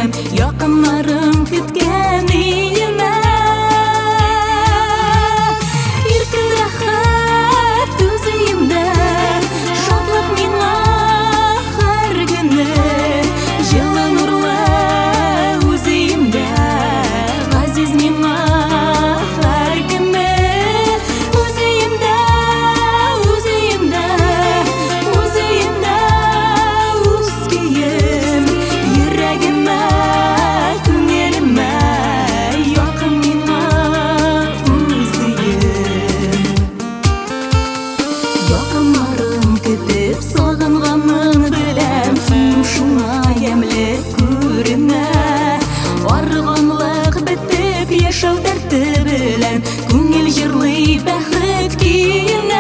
kiyim, yakınlarım kütken iyime. Erkin rahat özüyümde, şadlık mina her günü. Жылы нурлы өзüyümde, газиз мина her günü. Өзüyümde, өзüyümde, özüyümde uz kiyim, yüreğime, көңеліме yakın mina özüyüm. Yakınlarım kütüp sağınğanın bilem, şuna yemli көріне. Арғанлық бітіп ешау дәрті білән, көңіл жырлый бәхет киіне.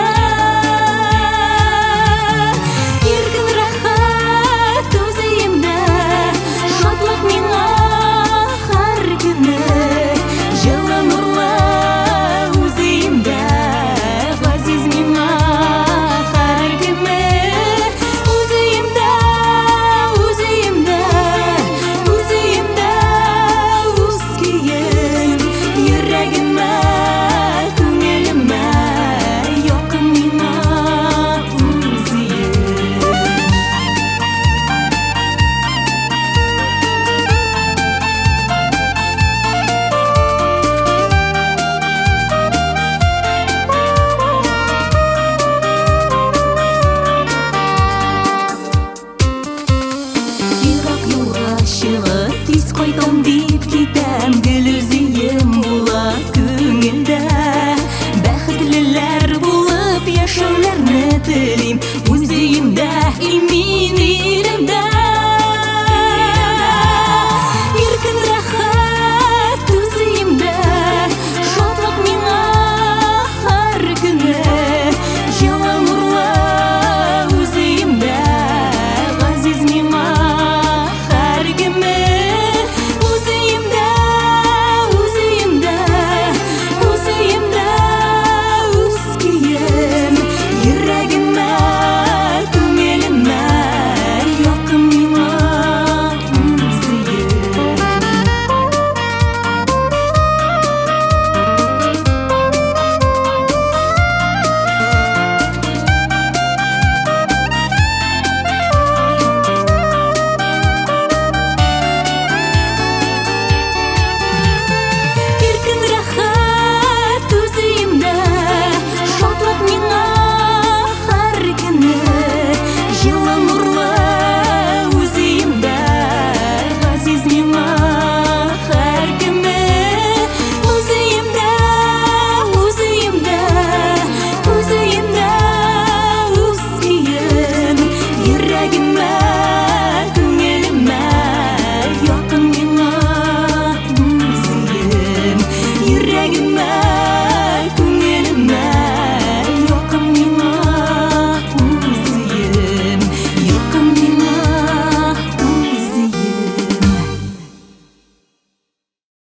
Еркін рахат өзіемде, шатлық мина һәр күні. Жылы нурлы өзіемде, ғазиз мина һәр күні. Өзіемде, өзіемде, өзіемде uz kiyim, yüreğime, көңеліме yakın mина özüyüm. Yirak yo'lga шығып, тез қайтам деп кетем, гүл өзіем була көңілдә. Бәхетлеләр булып яшәүләрне телим, үземдә, илмин илемдә. Еркін рахат өзіемдә, шатлык миңа һәр көне. Жылы нурлы өзіемдә, ғазиз миңа һәр көне. Өзіемдә, өзіемдә, өзіемдә uz kiyim, yüreğime, көңеліме yakın mина özüyüm. Еркін рахат өзіемде, шатлық мина һәр күні. Жылы нурлы өзіемде, ғазиз мина һәр күні. Өзіемде, өзіемде, өзіемде uz kiyim, yüreğime, көңеліме yakın mина özüyüm. Yüreğime